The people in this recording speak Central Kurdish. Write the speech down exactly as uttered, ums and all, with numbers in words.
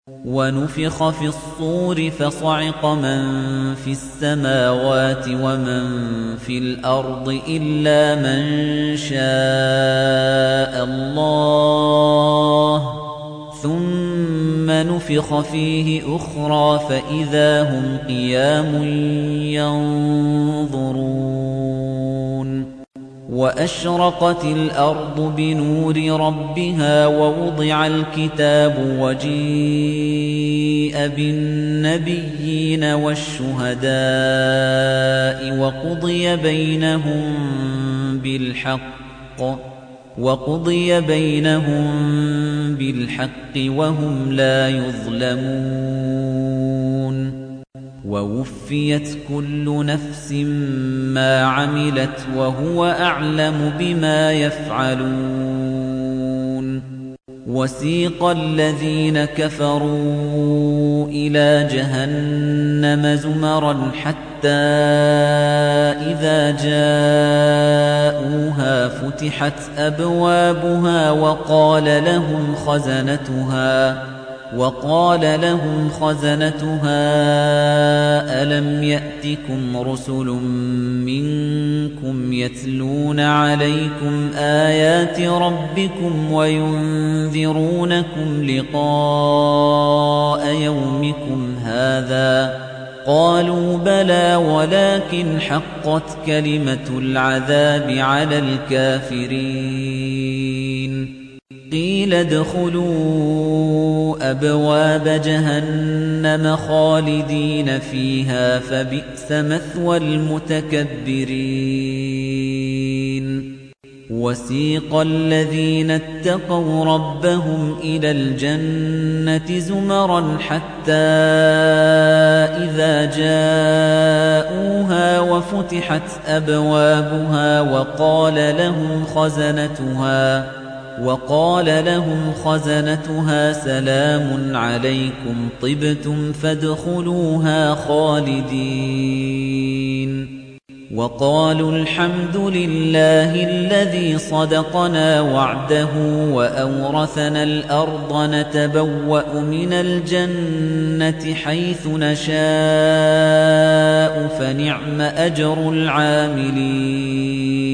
وَنُفِخَ فِي الصُّورِ فَصَعِقَ مَن فِي السَّمَاوَاتِ وَمَن فِي الْأَرْضِ إِلَّا مَن شَاءَ اللَّهُ ثُمَّ نُفِخَ فِيهِ أُخْرَىٰ فَإِذَا هُمْ قِيَامٌ يَنظُرُونَ وَأَشْرَقَتِ الْأَرْضُ بِنُورِ رَبِّهَا وَوُضِعَ الْكِتَابُ وَجِيءَ بِالنَّبِيِّينَ وَالشُّهَدَاءِ وَقُضِيَ بَيْنَهُم بِالْحَقِّ وَقُضِيَ بَيْنَهُم بِالْحَقِّ وَهُمْ لَا يُظْلَمُونَ وَوُفِّيَتْ كُلُّ نَفْسٍ مَّا عَمِلَتْ وَهُوَ أَعْلَمُ بِمَا يَفْعَلُونَ وَسِيقَ الَّذِينَ كَفَرُوا إِلَى جَهَنَّمَ زُمَرًا حَتَّىٰ إِذَا جَاءُوهَا فُتِحَتْ أَبْوَابُهَا وَقَالَ لَهُمْ خَزَنَتُهَا وَقَالَ لَهُمْ خَزَنَتُهَا أَلَمْ يَأْتِكُمْ رُسُلٌ مِّنكُمْ يَتْلُونَ عَلَيْكُمْ آيَاتِ رَبِّكُمْ وَيُنذِرُونَكُمْ لِقَاءَ يَوْمِكُمْ هَٰذَا ۚ قَالُوا بَلَىٰ وَلَٰكِنْ حَقَّتْ كَلِمَةُ الْعَذَابِ عَلَى الْكَافِرِينَ قِيلَ ادْخُلُوا أَبْوَابَ جَهَنَّمَ خَالِدِينَ فِيهَا فَبِئْسَ مَثْوَى الْمُتَكَبِّرِينَ وَسِيقَ الَّذِينَ اتَّقَوْا رَبَّهُمْ إِلَى الْجَنَّةِ زُمَرًا حَتَّىٰ إِذَا جَاءُوهَا وَفُتِحَتْ أَبْوَابُهَا وَقَالَ لَهُمْ خَزَنَتُهَا وَقَالَ لَهُمْ خَزَنَتُهَا سَلَامٌ عَلَيْكُمْ طِبْتُمْ فَادْخُلُوهَا خَالِدِينَ وَقَالُوا الْحَمْدُ لِلَّهِ الَّذِي صَدَقَنَا وَعْدَهُ وَأَوْرَثَنَا الْأَرْضَ نَتَبَوَّأُ مِنَ الْجَنَّةِ حَيْثُ نَشَاءُ فَنِعْمَ أَجْرُ الْعَامِلِينَ